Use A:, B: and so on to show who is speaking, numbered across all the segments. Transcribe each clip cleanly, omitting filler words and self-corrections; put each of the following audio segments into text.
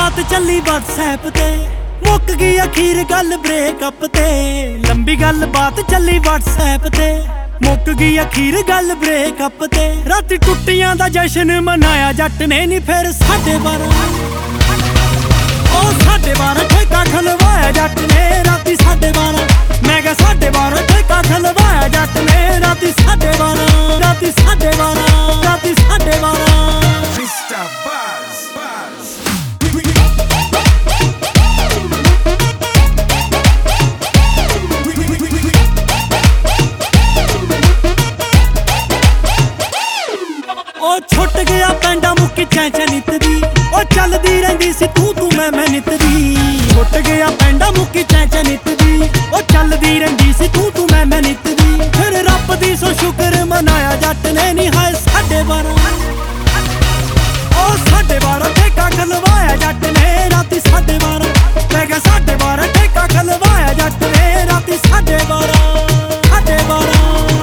A: बात चली WhatsApp ते मुक गई अखीर गल ब्रेकअप ते। लंबी गल बात चली WhatsApp ते मुक गई अखीर गल ब्रेकअप ते। राती टुट्टियां दा जश्न मनाया जट ने नी फिर 12:30 12:30 ठेका खलवाया जट ने राती 12:30। मैं क्या 12:30 ठेका खलवाया जट ने राती 12:30 राती 12:30 राती 12:30।
B: Mr. Buzz, Buzz. ओ छुट गया पैंडा मुक्की चैंचा नित दी। ओ चलदी रहिंदी सी तू मैं नित दी। छुट गया पैंडा मुक्की चैंचा नित दी। ओ चलदी रहिंदी सी तू मैं नित दी। फिर रब दी सो शुक्र मनाया जट ने नी हाय 12:30 ओ 12:30 ठेका खलवाया जट ने राती 12:30। मैं क्या 12:30 ठेका खलवाया जट ने राती 12:30 12:30।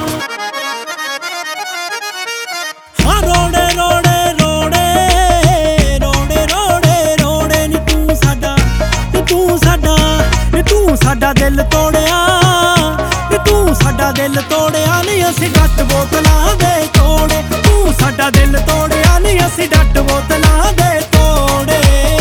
B: हाँ रोड़े रोड़े रोड़े रोड़े रोड़े रोड़े नी तू साडा नी तू साडा नी तू साडा दिल तोड़िया नी तू साडा दिल तोड़िया नी असीं डट बोतलां दे तोड़े। तू साडा दिल तोड़िया नी असीं डट बोतलां दे तोड़े।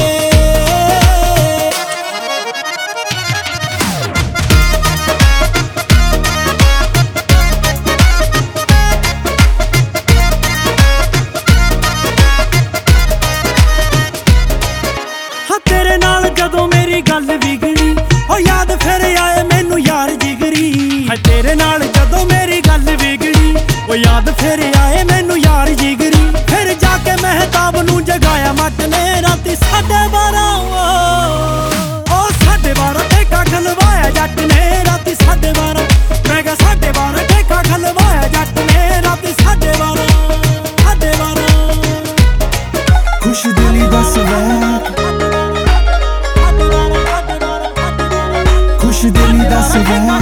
B: हाँ तेरे नाल जदों मेरी गल बिगड़ी ओ याद फिर आए मैनू यार जिगरी। हाँ तेरे नाल जदों मेरी गल बिगड़ी ओ याद फिर आए मैनू यार जिगरी। फिर जाके महताब नू जगाया मट ने राती 12:30 ओ 12:30 ठेका खलवाया जट ने राती 12:30। मैं क्या 12:30 ठेका खलवाया जट ने राती 12:30 12:30। खुश दिली दस वैर खुश दिली दस वैर